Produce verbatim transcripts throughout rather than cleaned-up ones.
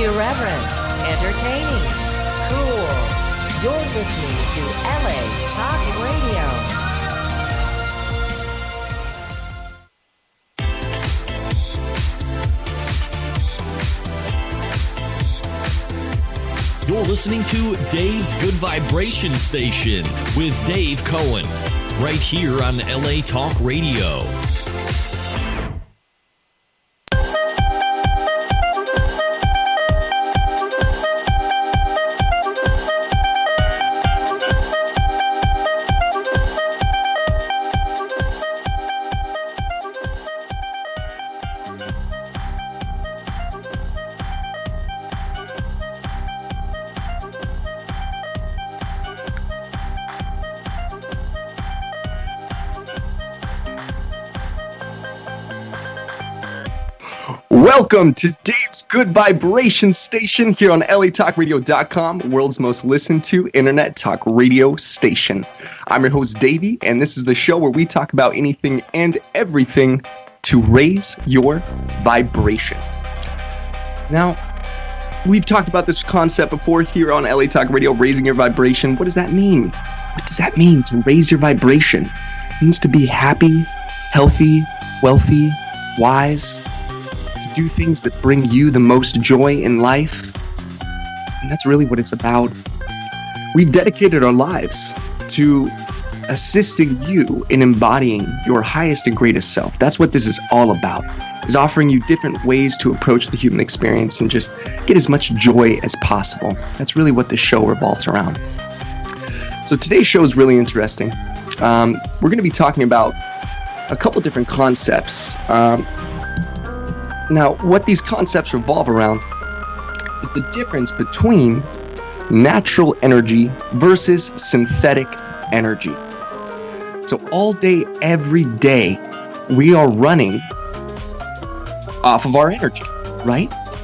irreverent, entertaining, cool. You're listening to L A Talk Radio. You're listening to Dave's Good Vibration Station with Dave Cohen, right here on L A Talk Radio. Welcome to Dave's Good Vibration Station here on L A Talk Radio dot com, world's most listened to internet talk radio station. I'm your host, Davey, and this is the show where we talk about anything and everything to raise your vibration. Now, we've talked about this concept before here on L A Talk Radio, raising your vibration. What does that mean? What does that mean to raise your vibration? It means to be happy, healthy, wealthy, wise, do things that bring you the most joy in life. And that's really what it's about. We've dedicated our lives to assisting you in embodying your highest and greatest self. That's what this is all about, is offering you different ways to approach the human experience and just get as much joy as possible. That's really what this show revolves around. So today's show is really interesting. Um, we're going to be talking about a couple different concepts. Um, Now, what these concepts revolve around is the difference between natural energy versus synthetic energy. So all day, every day, we are running off of our energy, right?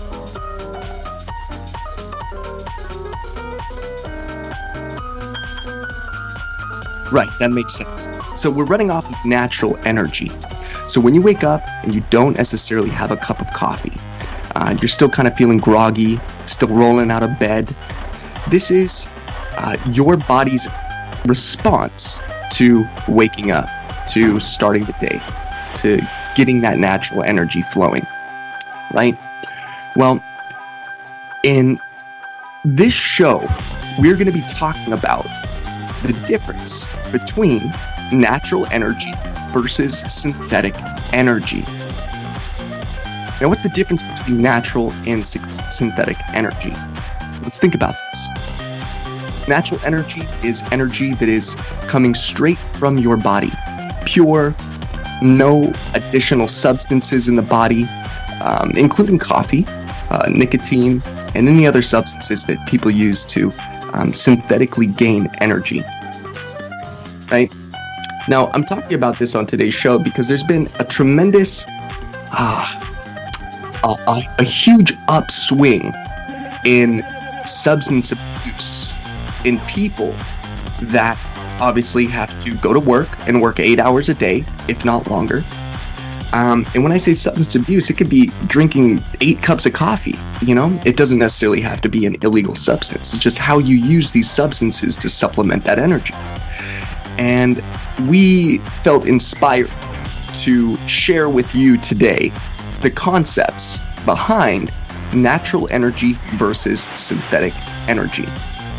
Right, that makes sense. So we're running off of natural energy. So when you wake up and you don't necessarily have a cup of coffee, uh, you're still kind of feeling groggy, still rolling out of bed, this is uh, your body's response to waking up, to starting the day, to getting that natural energy flowing, right? Well, in this show, we're going to be talking about the difference between natural energy versus synthetic energy. Now, what's the difference between natural and synthetic energy? Let's think about this. Natural energy is energy that is coming straight from your body, pure, no additional substances in the body, um, including coffee, uh, nicotine, and any other substances that people use to um, synthetically gain energy, right? Now, I'm talking about this on today's show because there's been a tremendous, uh, a, a, a huge upswing in substance abuse in people that obviously have to go to work and work eight hours a day, if not longer. Um, and when I say substance abuse, it could be drinking eight cups of coffee, you know? It doesn't necessarily have to be an illegal substance. It's just how you use these substances to supplement that energy. And we felt inspired to share with you today the concepts behind natural energy versus synthetic energy.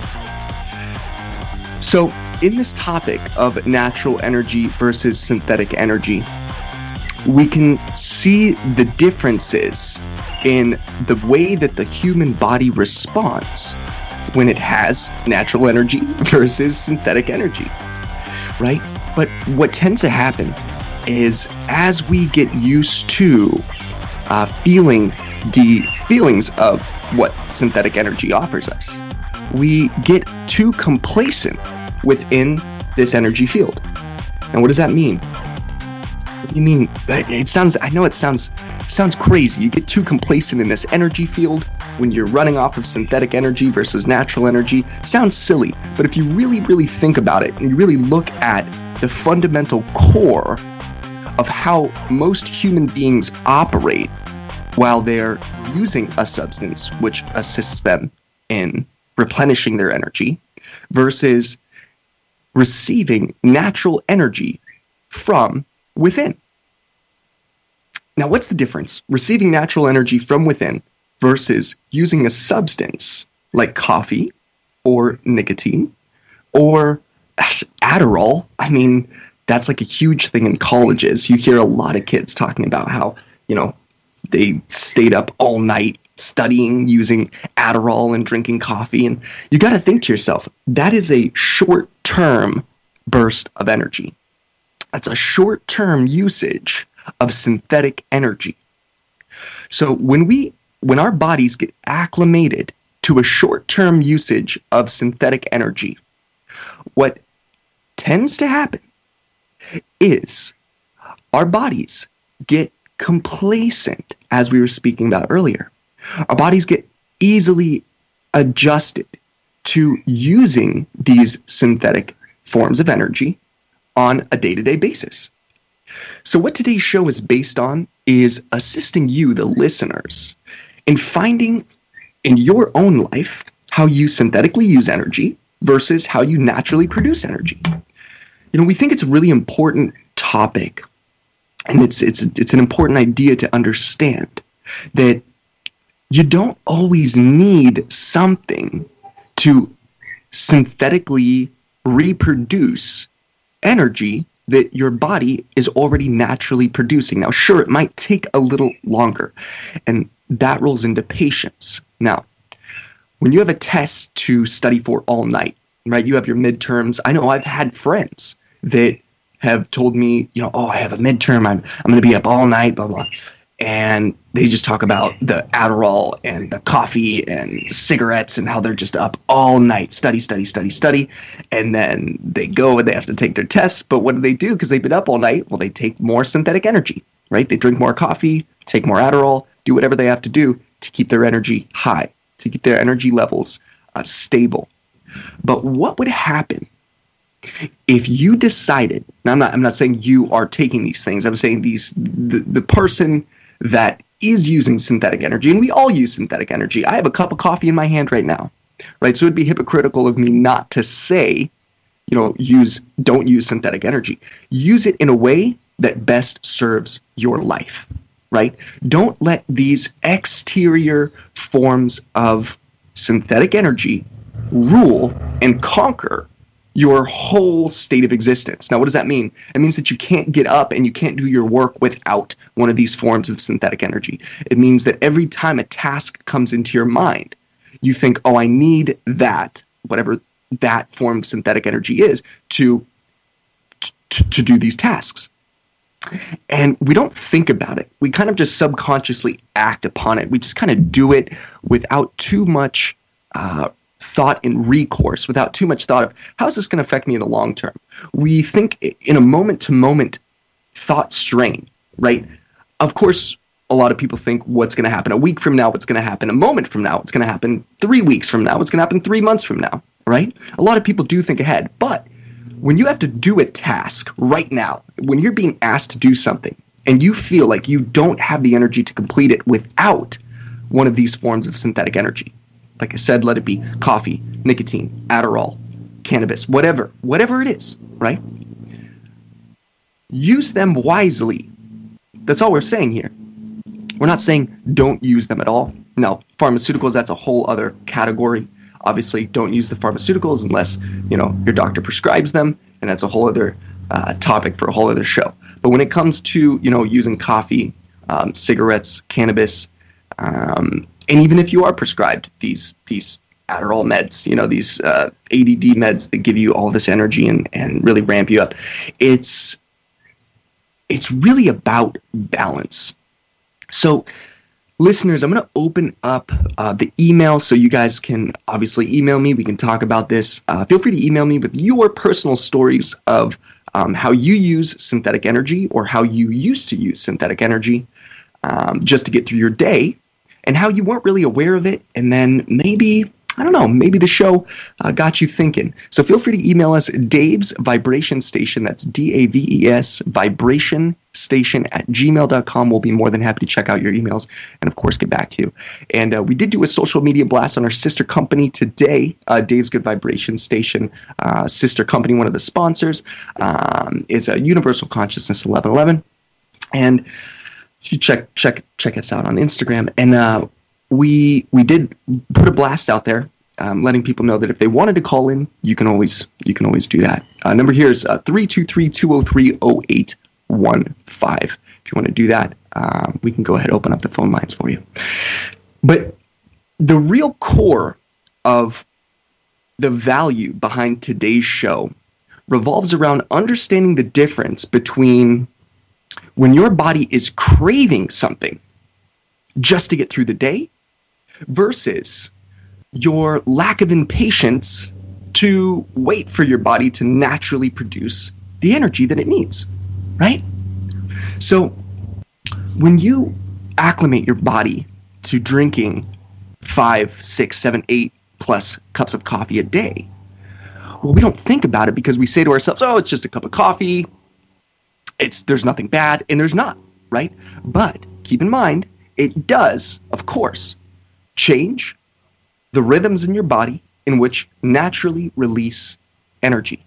So, in this topic of natural energy versus synthetic energy, we can see the differences in the way that the human body responds when it has natural energy versus synthetic energy. Right? But what tends to happen is as we get used to uh, feeling the feelings of what synthetic energy offers us, we get too complacent within this energy field. And what does that mean? What do you mean? It sounds, I know it sounds sounds crazy. You get too complacent in this energy field when you're running off of synthetic energy versus natural energy. Sounds silly, but if you really, really think about it and you really look at the fundamental core of how most human beings operate, while they're using a substance which assists them in replenishing their energy versus receiving natural energy from within. Now, what's the difference? Receiving natural energy from within versus using a substance like coffee or nicotine or Adderall. I mean, that's like a huge thing in colleges. You hear a lot of kids talking about how, you know, they stayed up all night studying using Adderall and drinking coffee. And you got to think to yourself, that is a short-term burst of energy. That's a short-term usage of synthetic energy. So when we, when our bodies get acclimated to a short-term usage of synthetic energy, what tends to happen is our bodies get complacent, as we were speaking about earlier. Our bodies get easily adjusted to using these synthetic forms of energy on a day-to-day basis. So what today's show is based on is assisting you, the listeners, in finding in your own life how you synthetically use energy versus how you naturally produce energy. You know, we think it's a really important topic, and it's it's it's an important idea to understand that you don't always need something to synthetically reproduce energy that your body is already naturally producing. Now, sure, it might take a little longer, and that rolls into patience. Now, when you have a test to study for all night, right, you have your midterms. I know I've had friends that have told me, you know, oh, I have a midterm, I'm, I'm going to be up all night, blah, blah. And they just talk about the Adderall and the coffee and cigarettes and how they're just up all night, study, study, study, study. And then they go and they have to take their tests. But what do they do? Because they've been up all night. Well, they take more synthetic energy, right? They drink more coffee, take more Adderall, do whatever they have to do to keep their energy high, to keep their energy levels uh, stable. But what would happen if you decided, now I'm not, I'm not saying you are taking these things, I'm saying these, the, the person that is using synthetic energy, and we all use synthetic energy. I have a cup of coffee in my hand right now, right? So it'd be hypocritical of me not to say, you know, use, don't use synthetic energy. Use it in a way that best serves your life, right? Don't let these exterior forms of synthetic energy rule and conquer your whole state of existence. Now, what does that mean? It means that you can't get up and you can't do your work without one of these forms of synthetic energy. It means that every time a task comes into your mind, you think, oh, I need that, whatever that form of synthetic energy is, to, to, to do these tasks. And we don't think about it. We kind of just subconsciously act upon it. We just kind of do it without too much uh, thought and recourse, without too much thought of how is this going to affect me in the long term. We think in a moment-to-moment thought strain, right? Of course, a lot of people think what's going to happen a week from now, what's going to happen a moment from now, what's going to happen three weeks from now, what's going to happen three months from now, right? A lot of people do think ahead, but when you have to do a task right now, when you're being asked to do something and you feel like you don't have the energy to complete it without one of these forms of synthetic energy, like I said, let it be coffee, nicotine, Adderall, cannabis, whatever, whatever it is, right? Use them wisely. That's all we're saying here. We're not saying don't use them at all. No, pharmaceuticals, that's a whole other category. Obviously, don't use the pharmaceuticals unless, you know, your doctor prescribes them, and that's a whole other uh, topic for a whole other show. But when it comes to, you know, using coffee, um, cigarettes, cannabis, um, and even if you are prescribed these these Adderall meds, you know, these uh, A D D meds that give you all this energy and, and really ramp you up, it's it's really about balance. So, listeners, I'm going to open up uh, the email so you guys can obviously email me. We can talk about this. Uh, feel free to email me with your personal stories of um, how you use synthetic energy or how you used to use synthetic energy um, just to get through your day, and how you weren't really aware of it, and then maybe I don't know, maybe the show uh, got you thinking. So feel free to email us, Dave's Vibration Station. That's D A V E S, Vibration Station at gmail dot com. We'll be more than happy to check out your emails and, of course, get back to you. And uh, we did do a social media blast on our sister company today, uh, Dave's Good Vibration Station. Uh, sister company, one of the sponsors, um, is a Universal Consciousness eleven eleven. And you check check check us out on Instagram. And uh, we we did put a blast out there, um, letting people know that if they wanted to call in, you can always you can always do that. Uh, number here is uh, three two three, two oh three, oh eight one five. If you want to do that, um, we can go ahead and open up the phone lines for you. But the real core of the value behind today's show revolves around understanding the difference between when your body is craving something just to get through the day versus your lack of impatience to wait for your body to naturally produce the energy that it needs, right? So when you acclimate your body to drinking five, six, seven, eight plus cups of coffee a day, well, we don't think about it because we say to ourselves, oh, it's just a cup of coffee. It's there's nothing bad, and there's not, right? But keep in mind, it does, of course, change the rhythms in your body in which naturally release energy.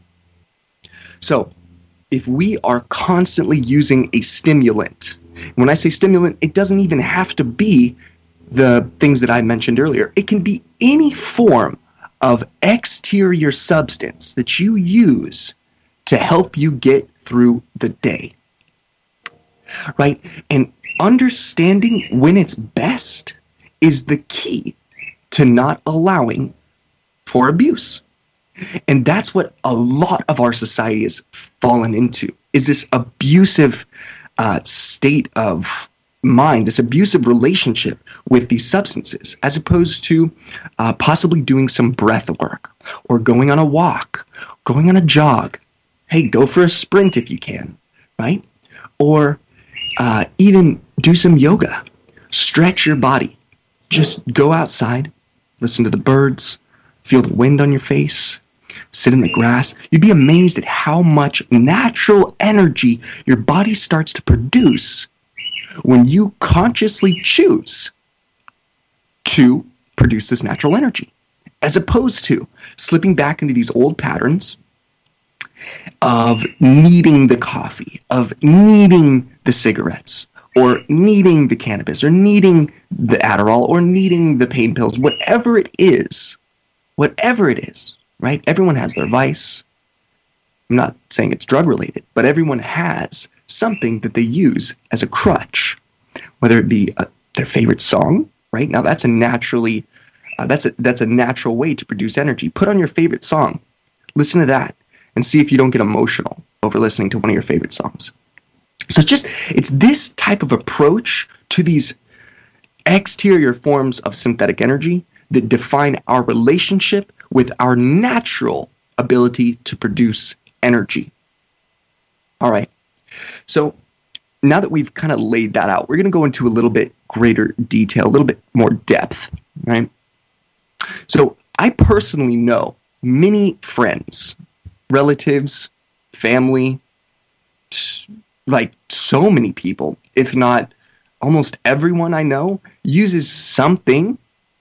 So if we are constantly using a stimulant, when I say stimulant, it doesn't even have to be the things that I mentioned earlier. It can be any form of exterior substance that you use to help you get through the day, right? And understanding when it's best is the key to not allowing for abuse. And that's what a lot of our society has fallen into, is this abusive uh, state of mind, this abusive relationship with these substances, as opposed to uh, possibly doing some breath work or going on a walk, going on a jog. Hey, go for a sprint if you can, right? Or uh, even do some yoga. Stretch your body. Just go outside, listen to the birds, feel the wind on your face, sit in the grass. You'd be amazed at how much natural energy your body starts to produce when you consciously choose to produce this natural energy, as opposed to slipping back into these old patterns of needing the coffee, of needing the cigarettes, or needing the cannabis, or needing the Adderall, or needing the pain pills, whatever it is, whatever it is, right? Everyone has their vice. I'm not saying it's drug related, but everyone has something that they use as a crutch, whether it be a, their favorite song, right? Now that's a naturally, uh, that's a, that's a natural way to produce energy. Put on your favorite song, listen to that, and see if you don't get emotional over listening to one of your favorite songs. So it's just, it's this type of approach to these exterior forms of synthetic energy that define our relationship with our natural ability to produce energy. All right. So now that we've kind of laid that out, we're going to go into a little bit greater detail, a little bit more depth, right? So I personally know many friends, relatives, family, like so many people, if not almost everyone I know, uses something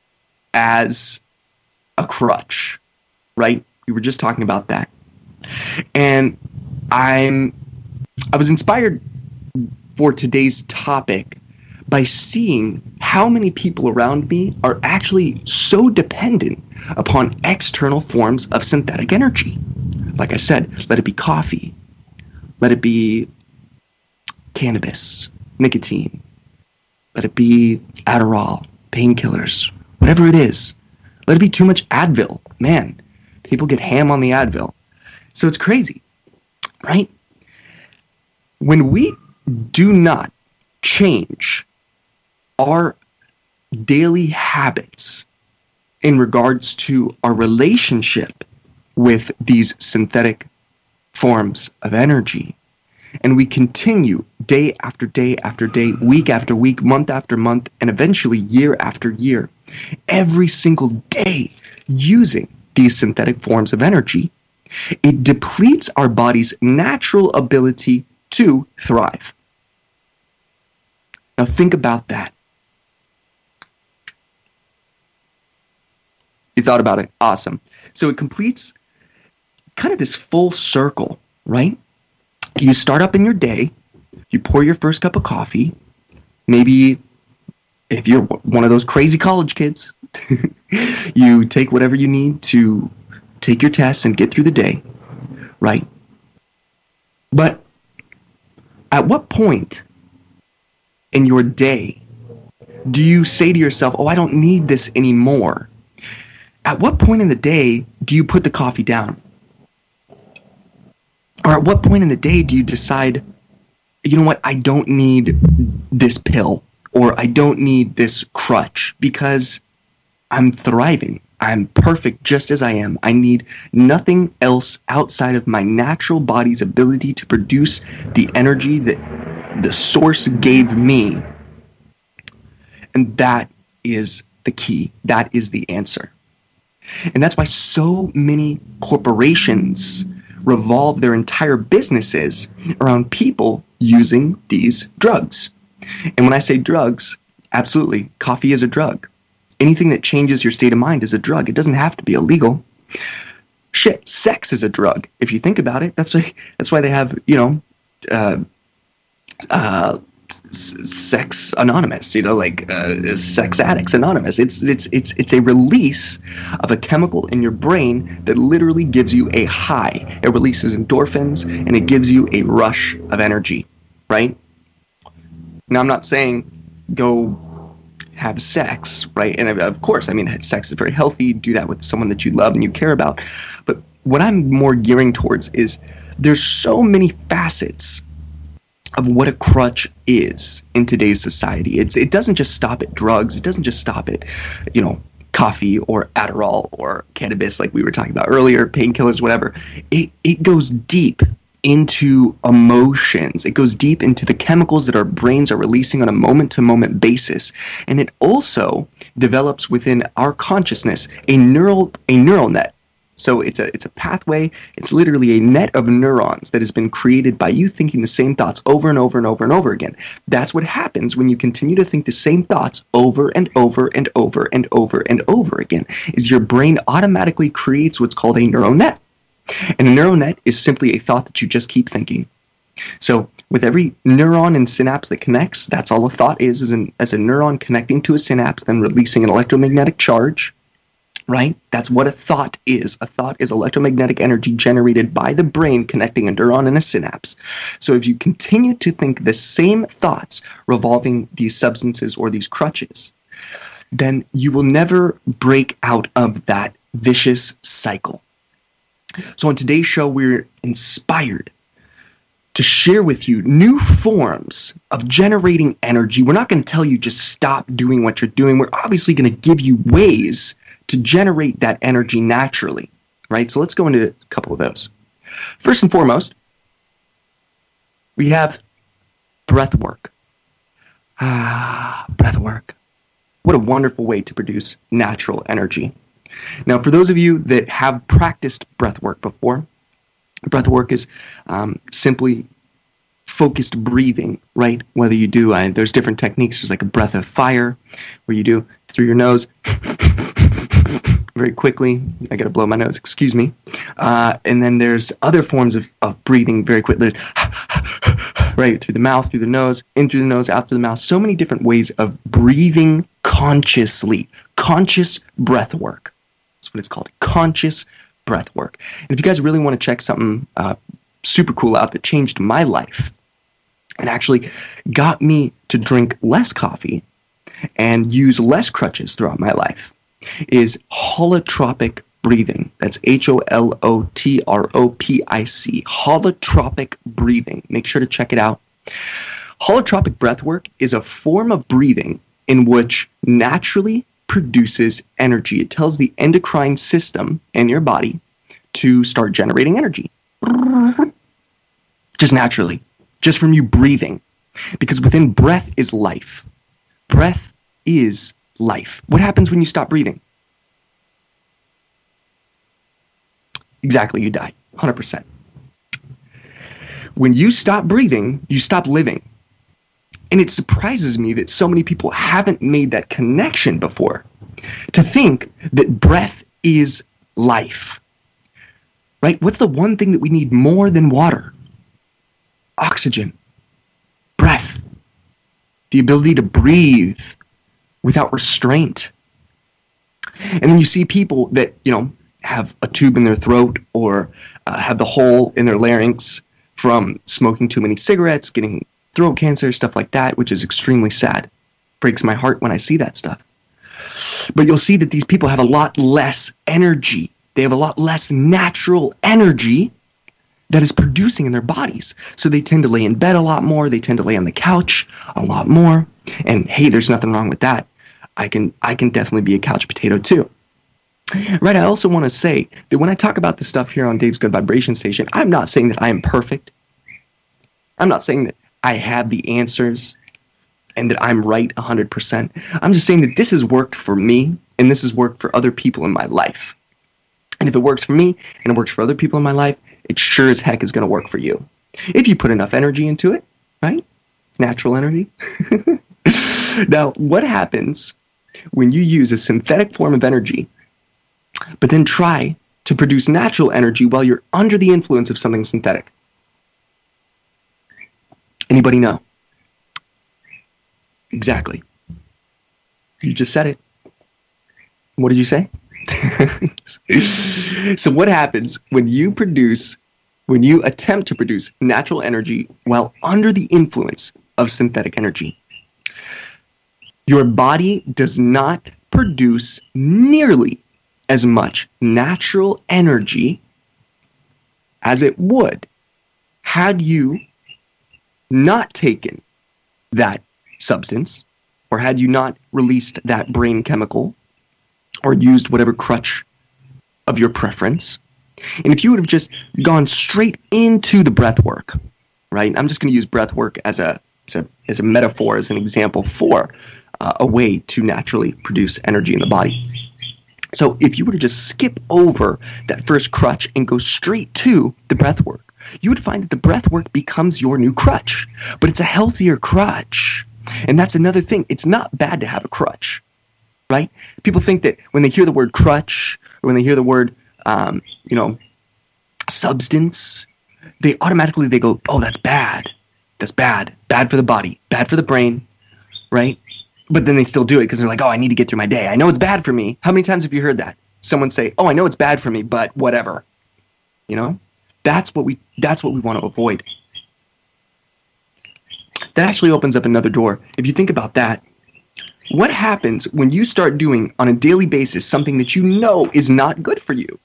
as a crutch, right? We were just talking about that. And I'm I was inspired for today's topic by seeing how many people around me are actually so dependent upon external forms of synthetic energy. Like I said, let it be coffee, let it be cannabis, nicotine, let it be Adderall, painkillers, whatever it is. Let it be too much Advil. Man, people get ham on the Advil. So it's crazy, right? When we do not change our daily habits in regards to our relationship with these synthetic forms of energy, and we continue day after day after day, week after week, month after month, and eventually year after year, every single day using these synthetic forms of energy, it depletes our body's natural ability to thrive. Now think about that. You thought about it? Awesome. So it completes kind of this full circle, right? You start up in your day, you pour your first cup of coffee, maybe if you're one of those crazy college kids, you take whatever you need to take your tests and get through the day, right? But at what point in your day do you say to yourself, oh, I don't need this anymore? At what point in the day do you put the coffee down? Or at what point in the day do you decide, you know what, I don't need this pill, or I don't need this crutch because I'm thriving. I'm perfect just as I am. I need nothing else outside of my natural body's ability to produce the energy that the source gave me. And that is the key. That is the answer. And that's why so many corporations revolve their entire businesses around people using these drugs. And when I say drugs, absolutely, coffee is a drug. Anything that changes your state of mind is a drug. It doesn't have to be illegal. Shit, sex is a drug. If you think about it, that's why, that's why they have, you know, uh, uh, Sex Anonymous, you know, like uh, Sex Addicts Anonymous. It's it's it's it's a release of a chemical in your brain that literally gives you a high. It releases endorphins and it gives you a rush of energy, right? Now, I'm not saying go have sex, right? And of course, I mean, sex is very healthy. Do that with someone that you love and you care about. But what I'm more gearing towards is there's so many facets of what a crutch is in today's society. It's it doesn't just stop at drugs. It doesn't just stop at, you know, coffee or Adderall or cannabis like we were talking about earlier, painkillers, whatever. It it goes deep into emotions. It goes deep into the chemicals that our brains are releasing on a moment-to-moment basis. And it also develops within our consciousness a neural a neural net. So it's a it's a pathway. It's literally a net of neurons that has been created by you thinking the same thoughts over and over and over and over again. That's what happens when you continue to think the same thoughts over and over and over and over and over again, is your brain automatically creates what's called a neural net. And a neural net is simply a thought that you just keep thinking. So with every neuron and synapse that connects, that's all a thought is, is an, as a neuron connecting to a synapse, then releasing an electromagnetic charge. Right? That's what a thought is. A thought is electromagnetic energy generated by the brain connecting a neuron and a synapse. So if you continue to think the same thoughts revolving these substances or these crutches, then you will never break out of that vicious cycle. So on today's show, we're inspired to share with you new forms of generating energy. We're not going to tell you just stop doing what you're doing. We're obviously going to give you ways to generate that energy naturally, right? So let's go into a couple of those. First and foremost, we have breath work. Ah, breath work. What a wonderful way to produce natural energy. Now, for those of you that have practiced breath work before, breath work is um, simply focused breathing, right? Whether you do, uh, there's different techniques. There's like a breath of fire where you do through your nose very quickly. I got to blow my nose, excuse me. Uh, and then there's other forms of, of breathing very quickly. Right, through the mouth, through the nose, in through the nose, out through the mouth. So many different ways of breathing consciously. Conscious breath work. That's what it's called. Conscious breath work. And if you guys really want to check something uh, super cool out that changed my life and actually got me to drink less coffee and use less crutches throughout my life, is holotropic breathing. That's H O L O T R O P I C. Holotropic breathing. Make sure to check it out. Holotropic breathwork is a form of breathing in which naturally produces energy. It tells the endocrine system in your body to start generating energy. Just naturally. Just from you breathing. Because within breath is life. Breath is life. What happens when you stop breathing? Exactly, you die. one hundred percent. When you stop breathing, you stop living. And it surprises me that so many people haven't made that connection before. To think that breath is life. Right? What's the one thing that we need more than water? Oxygen. Breath. The ability to breathe without restraint. And then you see people that, you know, have a tube in their throat or uh, have the hole in their larynx from smoking too many cigarettes, getting throat cancer, stuff like that, which is extremely sad. Breaks my heart when I see that stuff. But you'll see that these people have a lot less energy. They have a lot less natural energy that is producing in their bodies. So they tend to lay in bed a lot more. They tend to lay on the couch a lot more. And hey, there's nothing wrong with that. I can I can definitely be a couch potato too. Right, I also want to say that when I talk about this stuff here on Dave's Good Vibration Station, I'm not saying that I am perfect. I'm not saying that I have the answers and that I'm right one hundred percent. I'm just saying that this has worked for me and this has worked for other people in my life. And if it works for me and it works for other people in my life, it sure as heck is going to work for you. If you put enough energy into it, right? Natural energy. Now, what happens when you use a synthetic form of energy but then try to produce natural energy while you're under the influence of something synthetic? Anybody know? Exactly. You just said it. What did you say? So what happens when you produce, when you attempt to produce natural energy while under the influence of synthetic energy? Your body does not produce nearly as much natural energy as it would had you not taken that substance, or had you not released that brain chemical, or used whatever crutch of your preference. And if you would have just gone straight into the breath work, right? I'm just going to use breath work as a, as a, as a metaphor, as an example for uh, a way to naturally produce energy in the body. So if you were to just skip over that first crutch and go straight to the breath work, you would find that the breath work becomes your new crutch, but it's a healthier crutch. And that's another thing. It's not bad to have a crutch, right? People think that when they hear the word crutch or when they hear the word, um, you know, substance, they automatically, they go, oh, that's bad. That's bad. Bad for the body. Bad for the brain, right? But then they still do it because they're like, oh, I need to get through my day. I know it's bad for me. How many times have you heard that? Someone say, oh, I know it's bad for me, but whatever. You know, that's what we that's what we want to avoid. That actually opens up another door. If you think about that, what happens when you start doing on a daily basis something that you know is not good for you?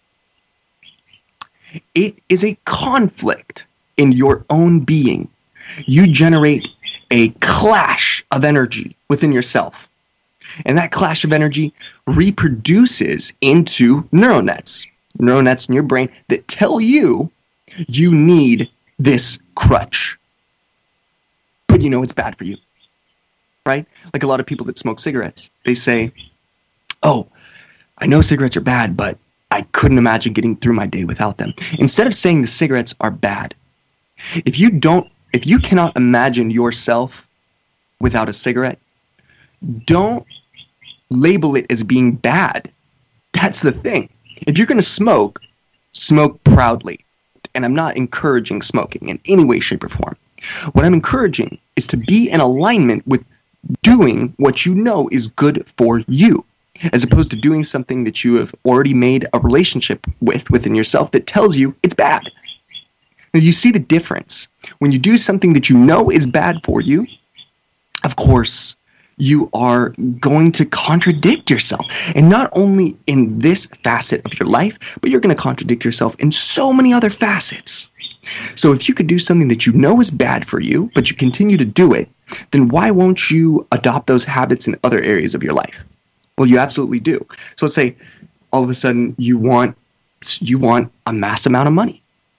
It is a conflict in your own being. You generate a clash of energy within yourself. And that clash of energy reproduces into neural nets, neural nets in your brain that tell you you need this crutch. But you know it's bad for you, right? Like a lot of people that smoke cigarettes, they say, oh, I know cigarettes are bad, but I couldn't imagine getting through my day without them. Instead of saying the cigarettes are bad, if you don't If you cannot imagine yourself without a cigarette, don't label it as being bad. That's the thing. If you're going to smoke, smoke proudly. And I'm not encouraging smoking in any way, shape, or form. What I'm encouraging is to be in alignment with doing what you know is good for you, as opposed to doing something that you have already made a relationship with within yourself that tells you it's bad. Now, you see the difference. When you do something that you know is bad for you, of course, you are going to contradict yourself. And not only in this facet of your life, but you're going to contradict yourself in so many other facets. So if you could do something that you know is bad for you, but you continue to do it, then why won't you adopt those habits in other areas of your life? Well, you absolutely do. So let's say all of a sudden you want you want a mass amount of money.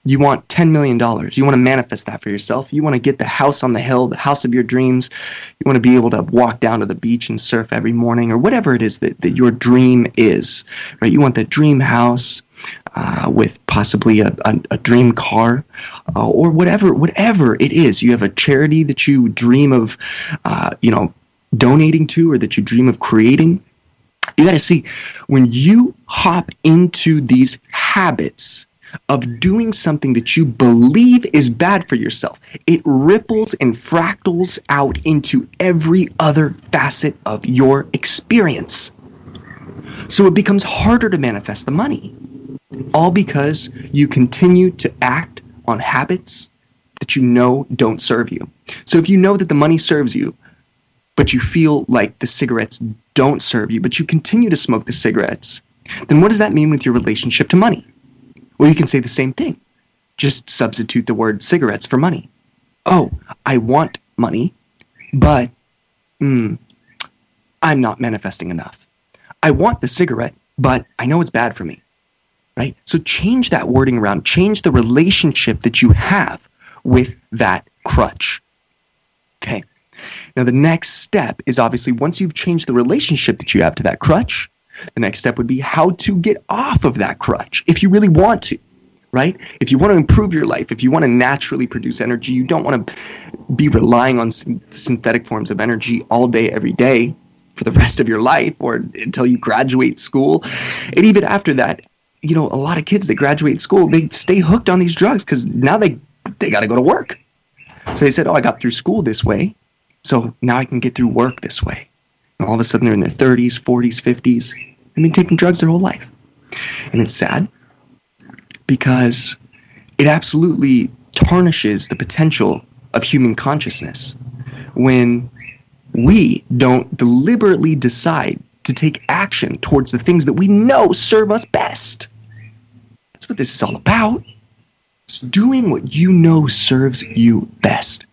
You want ten million dollars. You want to manifest that for yourself. You want to get the house on the hill, the house of your dreams. You want to be able to walk down to the beach and surf every morning, or whatever it is that, that your dream is, right? You want the dream house uh, with possibly a, a, a dream car, uh, or whatever, whatever it is. You have a charity that you dream of, uh, you know, donating to, or that you dream of creating. You got to see, when you hop into these habits of doing something that you believe is bad for yourself, it ripples and fractals out into every other facet of your experience. So it becomes harder to manifest the money, all because you continue to act on habits that you know don't serve you. So if you know that the money serves you, but you feel like the cigarettes don't serve you, but you continue to smoke the cigarettes, then what does that mean with your relationship to money? Well, you can say the same thing. Just substitute the word cigarettes for money. Oh, I want money, but mm, I'm not manifesting enough. I want the cigarette, but I know it's bad for me, right? So change that wording around. Change the relationship that you have with that crutch. Okay. Now, the next step is obviously, once you've changed the relationship that you have to that crutch, the next step would be how to get off of that crutch if you really want to, right? If you want to improve your life, if you want to naturally produce energy, you don't want to be relying on synthetic forms of energy all day, every day for the rest of your life, or until you graduate school. And even after that, you know, a lot of kids that graduate school, they stay hooked on these drugs because now they, they got to go to work. So they said, oh, I got through school this way, so now I can get through work this way. And all of a sudden they're in their thirties, forties, fifties. They've been taking drugs their whole life. And it's sad because it absolutely tarnishes the potential of human consciousness when we don't deliberately decide to take action towards the things that we know serve us best. That's what this is all about. It's doing what you know serves you best.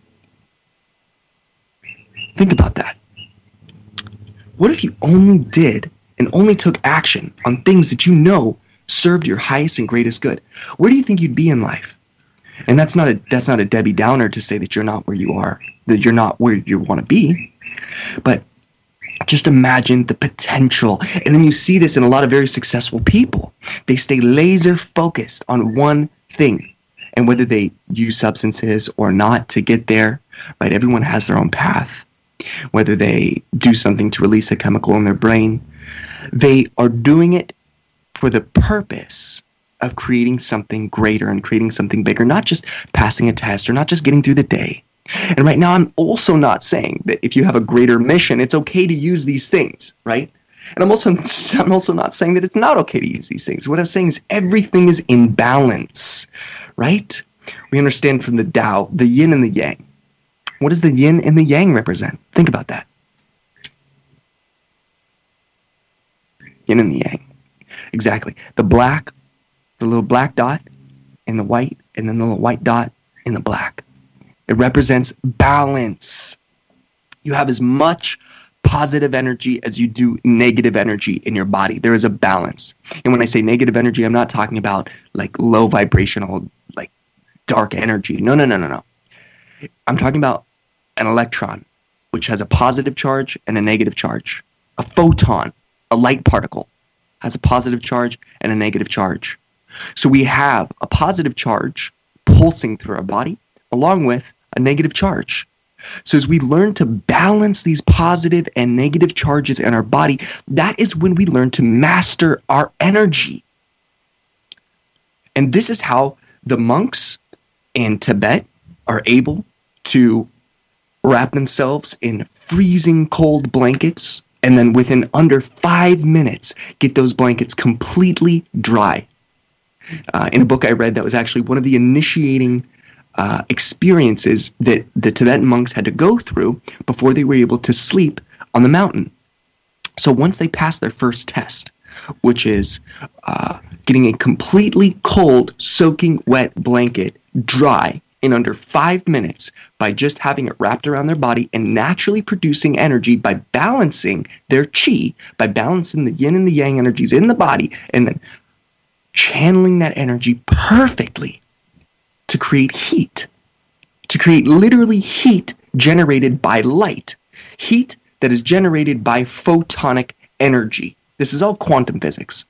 Think about that. What if you only did and only took action on things that you know served your highest and greatest good? Where do you think you'd be in life? And that's not a that's not a Debbie Downer to say that you're not where you are, that you're not where you want to be. But just imagine the potential. And then you see this in a lot of very successful people. They stay laser focused on one thing. And whether they use substances or not to get there, right? Everyone has their own path. Whether they do something to release a chemical in their brain, they are doing it for the purpose of creating something greater and creating something bigger, not just passing a test or not just getting through the day. And right now, I'm also not saying that if you have a greater mission, it's okay to use these things, right? And I'm also I'm also not saying that it's not okay to use these things. What I'm saying is everything is in balance, right? We understand from the Tao, the yin and the yang. What does the yin and the yang represent? Think about that. Yin and the yang. Exactly. The black, the little black dot, and the white, and then the little white dot in the black. It represents balance. You have as much positive energy as you do negative energy in your body. There is a balance. And when I say negative energy, I'm not talking about like low vibrational, like dark energy. No, no, no, no, no. I'm talking about an electron, which has a positive charge and a negative charge. A photon, a light particle, has a positive charge and a negative charge. So we have a positive charge pulsing through our body along with a negative charge. So as we learn to balance these positive and negative charges in our body, that is when we learn to master our energy. And this is how the monks in Tibet are able to wrap themselves in freezing cold blankets and then within under five minutes get those blankets completely dry. Uh, in a book I read, that was actually one of the initiating uh, experiences that the Tibetan monks had to go through before they were able to sleep on the mountain. So once they passed their first test, which is uh, getting a completely cold, soaking wet blanket dry in under five minutes by just having it wrapped around their body and naturally producing energy by balancing their chi, by balancing the yin and the yang energies in the body, and then channeling that energy perfectly to create heat, to create literally heat generated by light, heat that is generated by photonic energy. This is all quantum physics.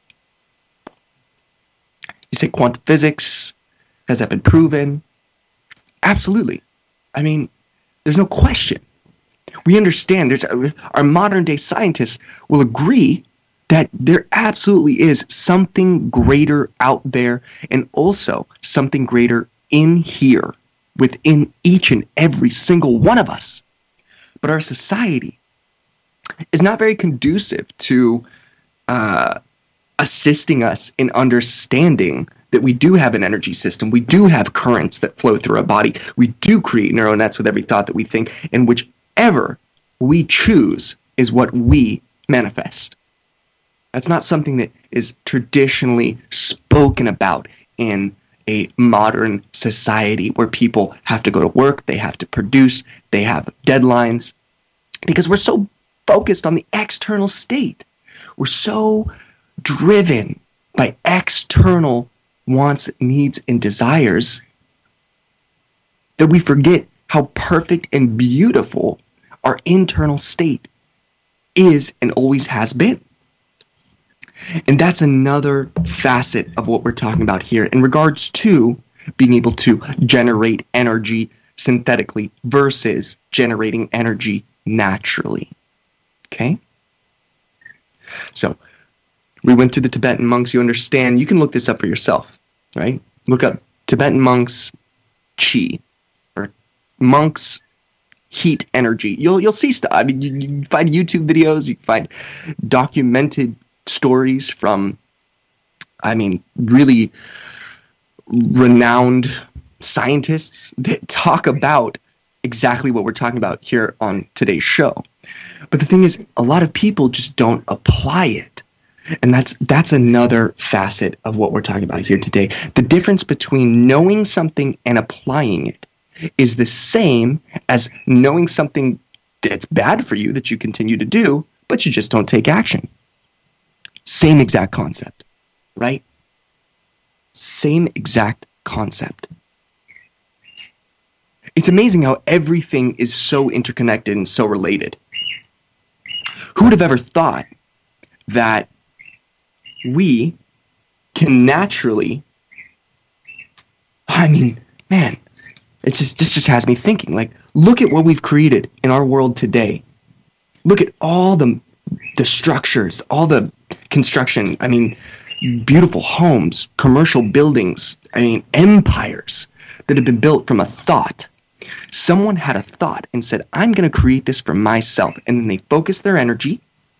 You say quantum physics, has that been proven? Absolutely. I mean, there's no question. We understand, there's our modern day scientists will agree that there absolutely is something greater out there, and also something greater in here within each and every single one of us. But our society is not very conducive to uh, assisting us in understanding that we do have an energy system, we do have currents that flow through our body, we do create neural nets with every thought that we think, and whichever we choose is what we manifest. That's not something that is traditionally spoken about in a modern society where people have to go to work, they have to produce, they have deadlines, because we're so focused on the external state. We're so driven by external wants, needs, and desires that we forget how perfect and beautiful our internal state is and always has been. And that's another facet of what we're talking about here in regards to being able to generate energy synthetically versus generating energy naturally. Okay? So, we went through the Tibetan monks. You understand. You can look this up for yourself, right? Look up Tibetan monks chi, or monks heat energy. You'll you'll see stuff. I mean, you, you can find YouTube videos. You can find documented stories from, I mean, really renowned scientists that talk about exactly what we're talking about here on today's show. But the thing is, a lot of people just don't apply it. And that's that's another facet of what we're talking about here today. The difference between knowing something and applying it is the same as knowing something that's bad for you that you continue to do, but you just don't take action. Same exact concept, right? Same exact concept. It's amazing how everything is so interconnected and so related. Who would have ever thought that we can naturally, I mean, man, it's just this just has me thinking, like, look at what we've created in our world today. Look at all the the structures, all the construction, I mean, beautiful homes, commercial buildings, I mean, empires that have been built from a thought. Someone had a thought and said, I'm going to create this for myself. And then they focused their energy,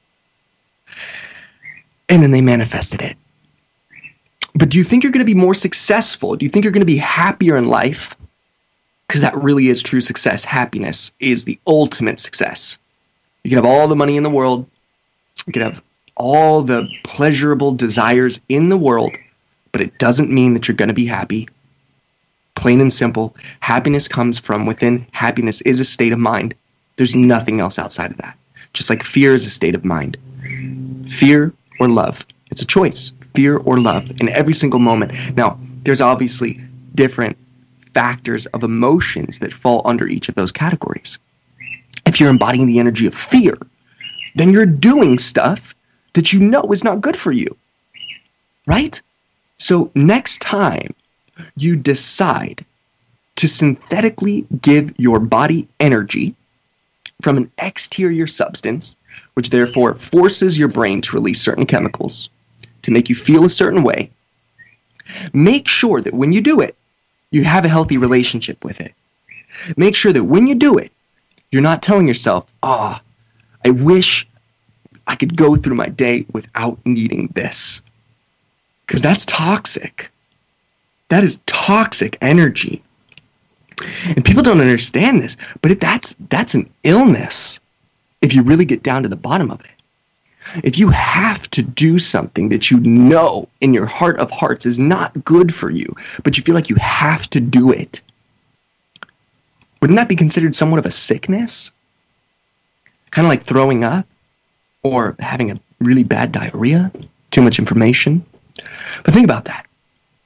and then they manifested it. But do you think you're going to be more successful? Do you think you're going to be happier in life? Because that really is true success. Happiness is the ultimate success. You can have all the money in the world. You can have all the pleasurable desires in the world, but it doesn't mean that you're going to be happy. Plain and simple. Happiness comes from within. Happiness is a state of mind. There's nothing else outside of that. Just like fear is a state of mind. Fear or love. It's a choice. Fear or love in every single moment. Now, there's obviously different factors of emotions that fall under each of those categories. If you're embodying the energy of fear, then you're doing stuff that you know is not good for you. Right? So next time you decide to synthetically give your body energy from an exterior substance, which therefore forces your brain to release certain chemicals to make you feel a certain way, make sure that when you do it, you have a healthy relationship with it. Make sure that when you do it, you're not telling yourself, ah, oh, I wish I could go through my day without needing this. Because that's toxic. That is toxic energy. And people don't understand this, but if that's that's an illness if you really get down to the bottom of it. If you have to do something that you know in your heart of hearts is not good for you, but you feel like you have to do it, wouldn't that be considered somewhat of a sickness? Kind of like throwing up or having a really bad diarrhea, too much information. But think about that.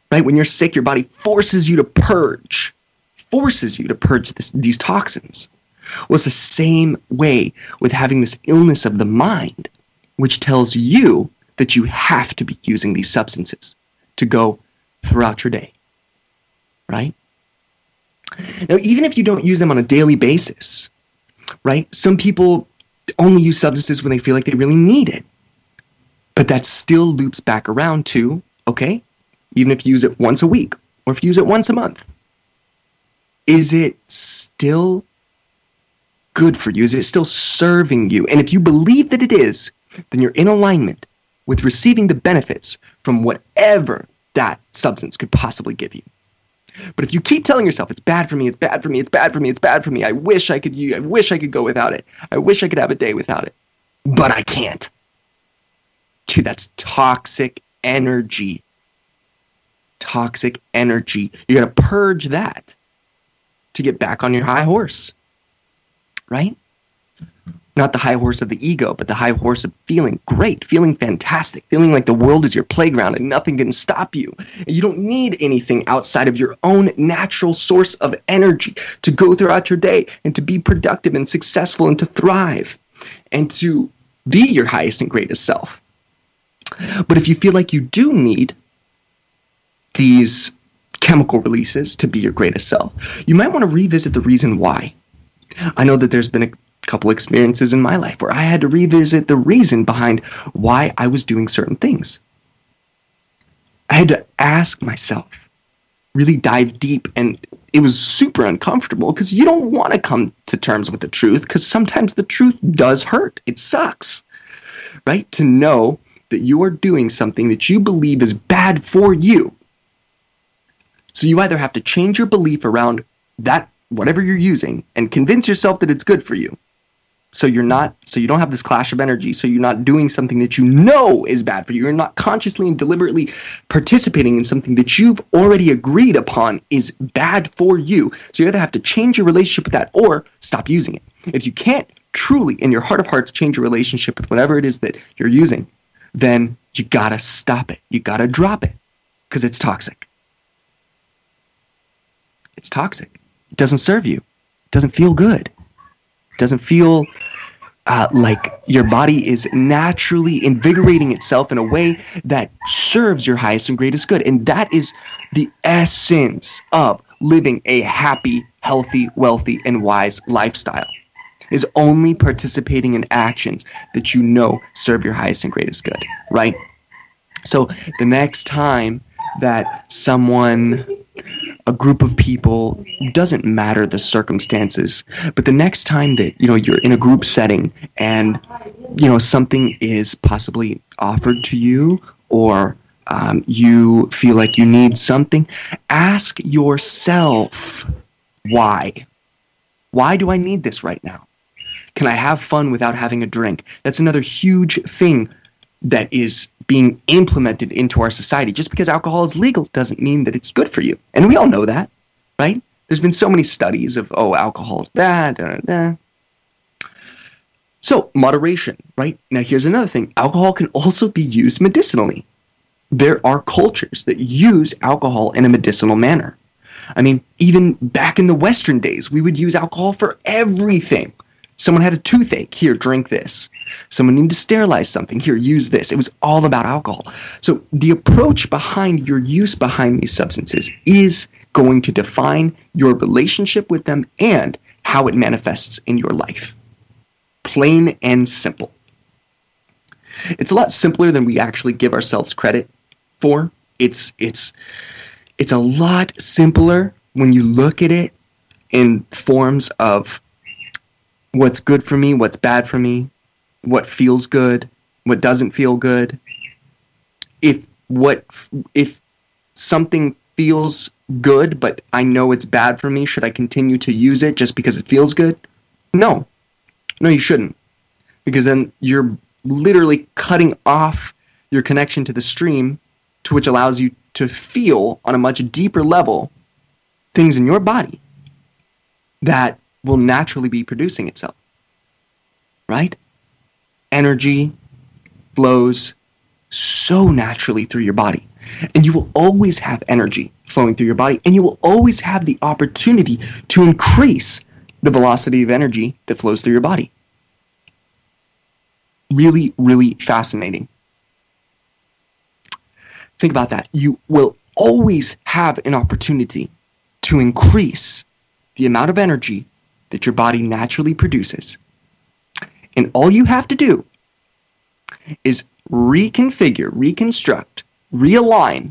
right? When you're sick, your body forces you to purge, forces you to purge this, these toxins. Well, it's the same way with having this illness of the mind, which tells you that you have to be using these substances to go throughout your day, right? Now, even if you don't use them on a daily basis, right? Some people only use substances when they feel like they really need it. But that still loops back around to, okay, even if you use it once a week or if you use it once a month, is it still good for you? Is it still serving you? And if you believe that it is, then you're in alignment with receiving the benefits from whatever that substance could possibly give you. But if you keep telling yourself, it's bad for me, it's bad for me, it's bad for me, it's bad for me, I wish I could use, I wish I could go without it, I wish I could have a day without it, but I can't. Dude, that's toxic energy. Toxic energy. You got to purge that to get back on your high horse, right? Not the high horse of the ego, but the high horse of feeling great, feeling fantastic, feeling like the world is your playground and nothing can stop you. And you don't need anything outside of your own natural source of energy to go throughout your day and to be productive and successful and to thrive and to be your highest and greatest self. But if you feel like you do need these chemical releases to be your greatest self, you might want to revisit the reason why. I know that there's been a couple experiences in my life where I had to revisit the reason behind why I was doing certain things. I had to ask myself, really dive deep, and it was super uncomfortable because you don't want to come to terms with the truth because sometimes the truth does hurt. It sucks, right? To know that you are doing something that you believe is bad for you. So you either have to change your belief around that, whatever you're using, and convince yourself that it's good for you. So you're not, so you don't have this clash of energy. So you're not doing something that you know is bad for you. You're not consciously and deliberately participating in something that you've already agreed upon is bad for you. So you either have to change your relationship with that or stop using it. If you can't truly, in your heart of hearts, change your relationship with whatever it is that you're using, then you gotta stop it. You gotta drop it because it's toxic. It's toxic. It doesn't serve you. It doesn't feel good. It doesn't feel uh, like your body is naturally invigorating itself in a way that serves your highest and greatest good. And that is the essence of living a happy, healthy, wealthy, and wise lifestyle, is only participating in actions that you know serve your highest and greatest good, right? So the next time that someone, a group of people, doesn't matter the circumstances, but the next time that, you know, you're in a group setting and, you know, something is possibly offered to you or um, you feel like you need something, ask yourself, why? Why do I need this right now? Can I have fun without having a drink? That's another huge thing that is being implemented into our society. Just because alcohol is legal doesn't mean that it's good for you. And we all know that, right? There's been so many studies of, oh, alcohol is bad. Da, da, da. So, moderation, right? Now, here's another thing. Alcohol can also be used medicinally. There are cultures that use alcohol in a medicinal manner. I mean, even back in the Western days, we would use alcohol for everything. Someone had a toothache. Here, drink this. Someone needed to sterilize something. Here, use this. It was all about alcohol. So the approach behind your use behind these substances is going to define your relationship with them and how it manifests in your life. Plain and simple. It's a lot simpler than we actually give ourselves credit for. It's it's it's a lot simpler when you look at it in forms of what's good for me, what's bad for me, what feels good, what doesn't feel good. If what if something feels good, but I know it's bad for me, should I continue to use it just because it feels good? No. No, you shouldn't. Because then you're literally cutting off your connection to the stream, to which allows you to feel on a much deeper level things in your body that will naturally be producing itself, right? Energy flows so naturally through your body. And you will always have energy flowing through your body, and you will always have the opportunity to increase the velocity of energy that flows through your body. Really, really fascinating. Think about that. You will always have an opportunity to increase the amount of energy that your body naturally produces. And all you have to do is reconfigure, reconstruct, realign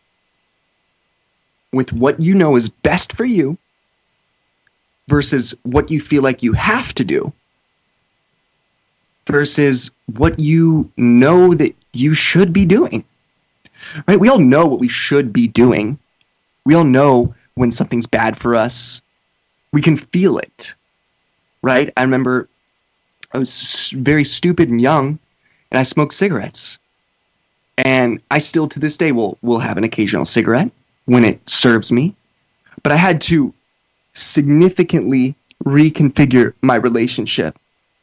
with what you know is best for you versus what you feel like you have to do versus what you know that you should be doing. Right? We all know what we should be doing. We all know when something's bad for us. We can feel it. Right? I remember I was very stupid and young, and I smoked cigarettes. And I still, to this day, will will have an occasional cigarette when it serves me. But I had to significantly reconfigure my relationship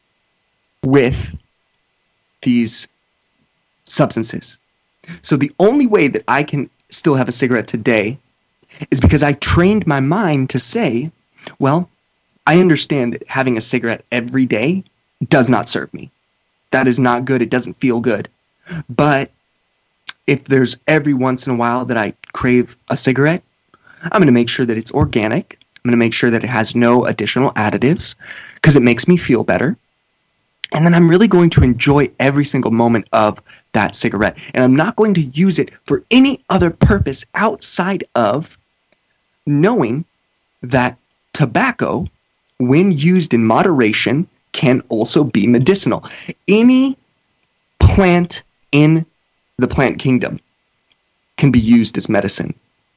with these substances. So the only way that I can still have a cigarette today is because I trained my mind to say, well, I understand that having a cigarette every day does not serve me. That is not good. It doesn't feel good. But if there's every once in a while that I crave a cigarette, I'm going to make sure that it's organic. I'm going to make sure that it has no additional additives because it makes me feel better. And then I'm really going to enjoy every single moment of that cigarette. And I'm not going to use it for any other purpose outside of knowing that tobacco, when used in moderation, can also be medicinal. Any plant in the plant kingdom can be used as medicine.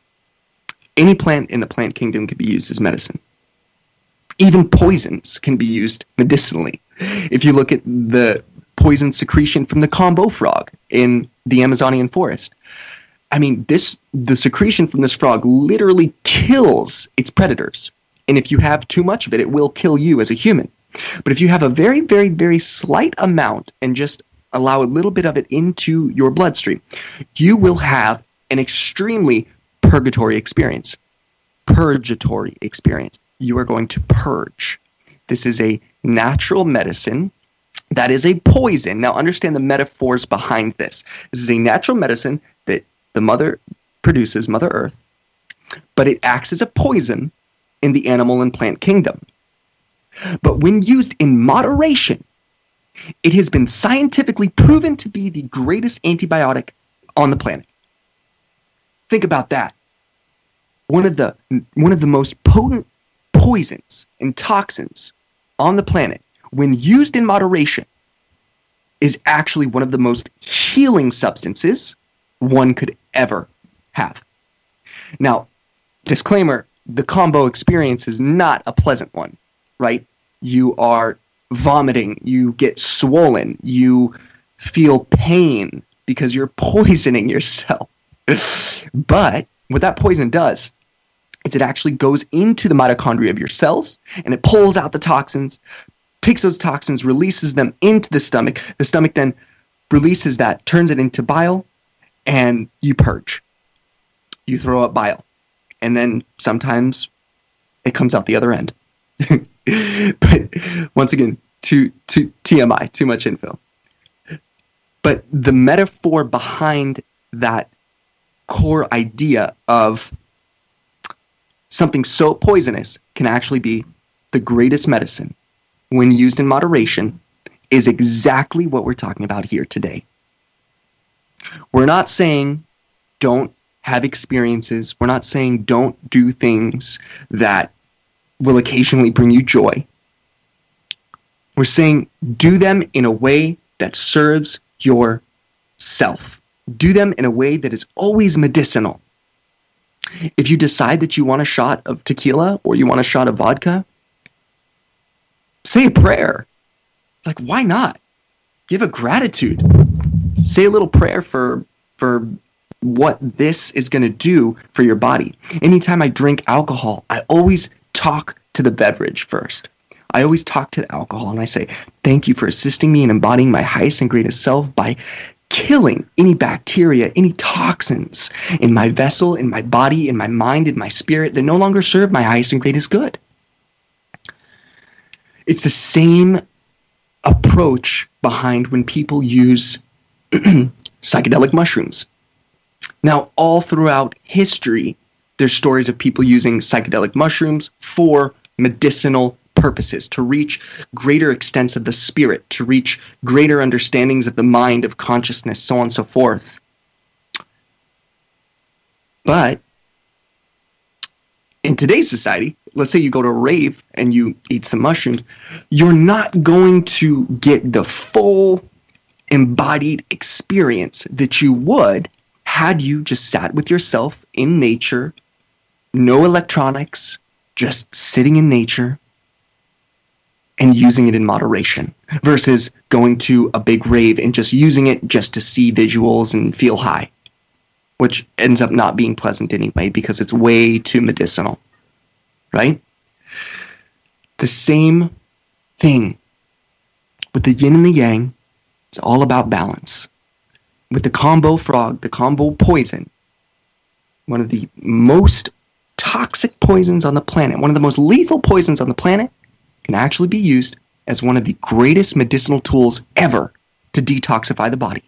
Any plant in the plant kingdom can be used as medicine. Even poisons can be used medicinally. If you look at the poison secretion from the Combo frog in the Amazonian forest, I mean, this the secretion from this frog literally kills its predators. And if you have too much of it, it will kill you as a human. But if you have a very, very, very slight amount and just allow a little bit of it into your bloodstream, you will have an extremely purgatory experience. Purgatory experience. You are going to purge. This is a natural medicine that is a poison. Now understand the metaphors behind this. This is a natural medicine that the mother produces, Mother Earth, but it acts as a poison in the animal and plant kingdom. But when used in moderation, it has been scientifically proven to be the greatest antibiotic on the planet. Think about that. One of the one of the most potent poisons and toxins on the planet, when used in moderation, is actually one of the most healing substances one could ever have. Now, disclaimer, the Combo experience is not a pleasant one, right? You are vomiting, you get swollen, you feel pain because you're poisoning yourself. But what that poison does is it actually goes into the mitochondria of your cells and it pulls out the toxins, picks those toxins, releases them into the stomach. The stomach then releases that, turns it into bile, and you purge. You throw up bile. And then sometimes it comes out the other end. But once again, too, too, T M I, too much info. But the metaphor behind that core idea of something so poisonous can actually be the greatest medicine when used in moderation is exactly what we're talking about here today. We're not saying don't have experiences. We're not saying don't do things that will occasionally bring you joy. We're saying do them in a way that serves yourself. Do them in a way that is always medicinal. If you decide that you want a shot of tequila or you want a shot of vodka, say a prayer. Like, why not? Give a gratitude. Say a little prayer for for what this is going to do for your body. Anytime I drink alcohol, I always talk to the beverage first. I always talk to the alcohol and I say, thank you for assisting me in embodying my highest and greatest self by killing any bacteria, any toxins in my vessel, in my body, in my mind, in my spirit that no longer serve my highest and greatest good. It's the same approach behind when people use psychedelic mushrooms. Now, all throughout history, there's stories of people using psychedelic mushrooms for medicinal purposes, to reach greater extents of the spirit, to reach greater understandings of the mind, of consciousness, so on and so forth. But in today's society, let's say you go to a rave and you eat some mushrooms, you're not going to get the full embodied experience that you would had you just sat with yourself in nature, no electronics, just sitting in nature and using it in moderation, versus going to a big rave and just using it just to see visuals and feel high, which ends up not being pleasant anyway because it's way too medicinal, right? The same thing with the yin and the yang. It's all about balance. With the combo frog, the combo poison, one of the most toxic poisons on the planet, one of the most lethal poisons on the planet, can actually be used as one of the greatest medicinal tools ever to detoxify the body.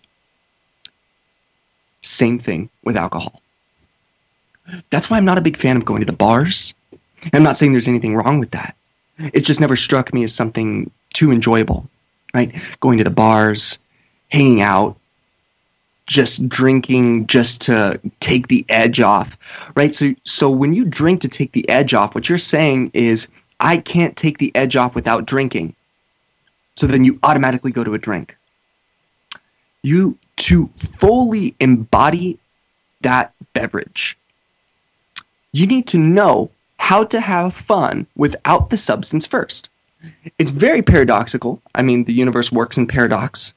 Same thing with alcohol. That's why I'm not a big fan of going to the bars. I'm not saying there's anything wrong with that. It just never struck me as something too enjoyable, right? Going to the bars, hanging out, just drinking just to take the edge off, right? So, so when you drink to take the edge off, what you're saying is, I can't take the edge off without drinking. So then you automatically go to a drink. You, to fully embody that beverage, you need to know how to have fun without the substance first. It's very paradoxical. I mean, the universe works in paradox.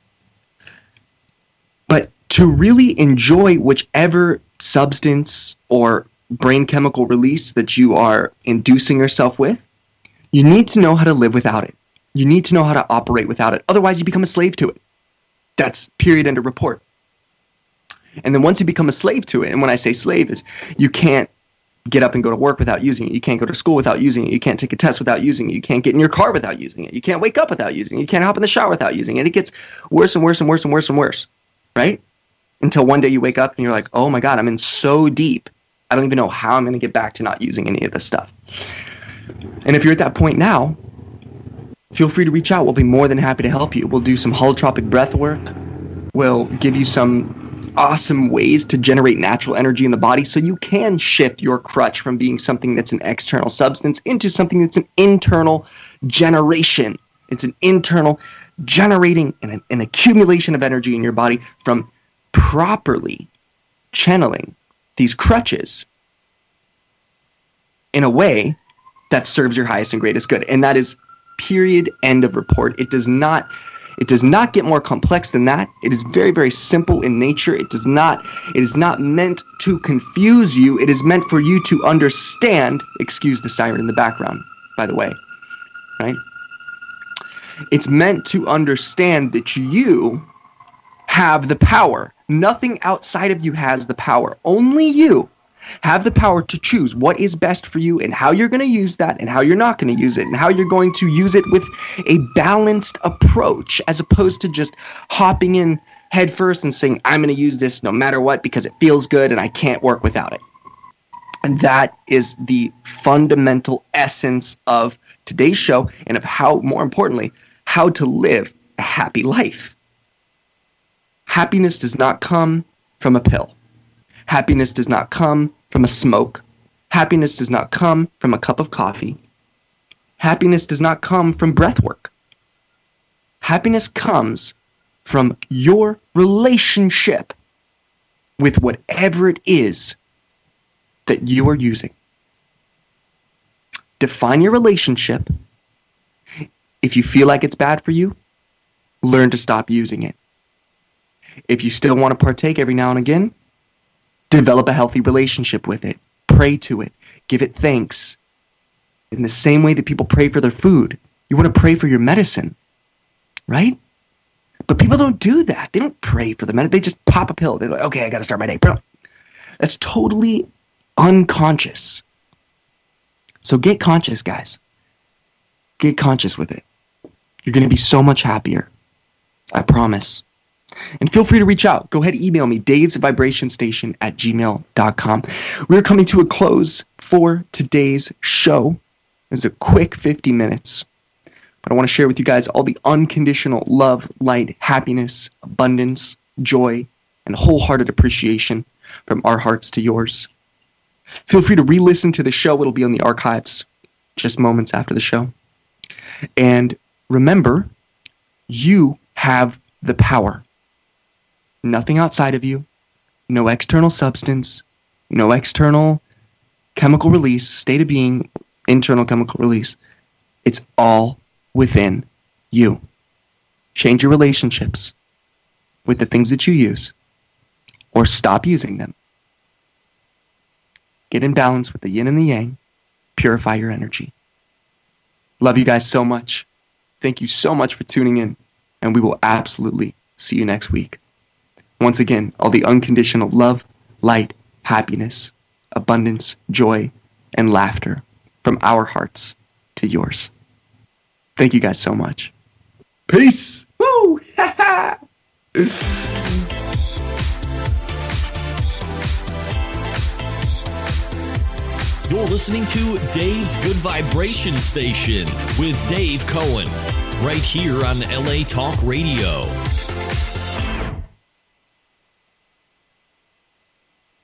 But to really enjoy whichever substance or brain chemical release that you are inducing yourself with, you need to know how to live without it. You need to know how to operate without it. Otherwise, you become a slave to it. That's period, end of report. And then once you become a slave to it, and when I say slave is you can't get up and go to work without using it. You can't go to school without using it. You can't take a test without using it. You can't get in your car without using it. You can't wake up without using it. You can't hop in the shower without using it. It gets worse and worse and worse and worse and worse, right? Until one day you wake up and you're like, oh my God, I'm in so deep. I don't even know how I'm going to get back to not using any of this stuff. And if you're at that point now, feel free to reach out. We'll be more than happy to help you. We'll do some holotropic breath work. We'll give you some awesome ways to generate natural energy in the body so you can shift your crutch from being something that's an external substance into something that's an internal generation. It's an internal generating and an, an accumulation of energy in your body from properly channeling these crutches in a way that serves your highest and greatest good. And that is period, end of report. It does not It does not get more complex than that. It is very, very simple in nature. It does not, it is not meant to confuse you. It is meant for you to understand. Excuse the siren in the background, by the way, right? It's meant to understand that you have the power. Nothing outside of you has the power. Only you have the power to choose what is best for you and how you're going to use that and how you're not going to use it and how you're going to use it with a balanced approach as opposed to just hopping in head first and saying, I'm going to use this no matter what because it feels good and I can't work without it. And that is the fundamental essence of today's show and of how, more importantly, how to live a happy life. Happiness does not come from a pill. Happiness does not come from a smoke. Happiness does not come from a cup of coffee. Happiness does not come from breath work. Happiness comes from your relationship with whatever it is that you are using. Define your relationship. If you feel like it's bad for you, learn to stop using it. If you still want to partake every now and again, develop a healthy relationship with it. Pray to it. Give it thanks. In the same way that people pray for their food, you want to pray for your medicine, right? But people don't do that. They don't pray for the minute. They just pop a pill. They're like, okay, I got to start my day. Bro, that's totally unconscious. So get conscious, guys. Get conscious with it. You're going to be so much happier. I promise. And feel free to reach out. Go ahead and email me, daves vibration station at gmail dot com. We're coming to a close for today's show. It's a quick fifty minutes. But I want to share with you guys all the unconditional love, light, happiness, abundance, joy, and wholehearted appreciation from our hearts to yours. Feel free to re-listen to the show. It'll be on the archives just moments after the show. And remember, you have the power. Nothing outside of you, no external substance, no external chemical release, state of being, internal chemical release. It's all within you. Change your relationships with the things that you use, or stop using them. Get in balance with the yin and the yang. Purify your energy. Love you guys so much. Thank you so much for tuning in, and we will absolutely see you next week. Once again, all the unconditional love, light, happiness, abundance, joy, and laughter from our hearts to yours. Thank you guys so much. Peace. Woo! You're listening to Dave's Good Vibration Station with Dave Cohen, right here on L A Talk Radio.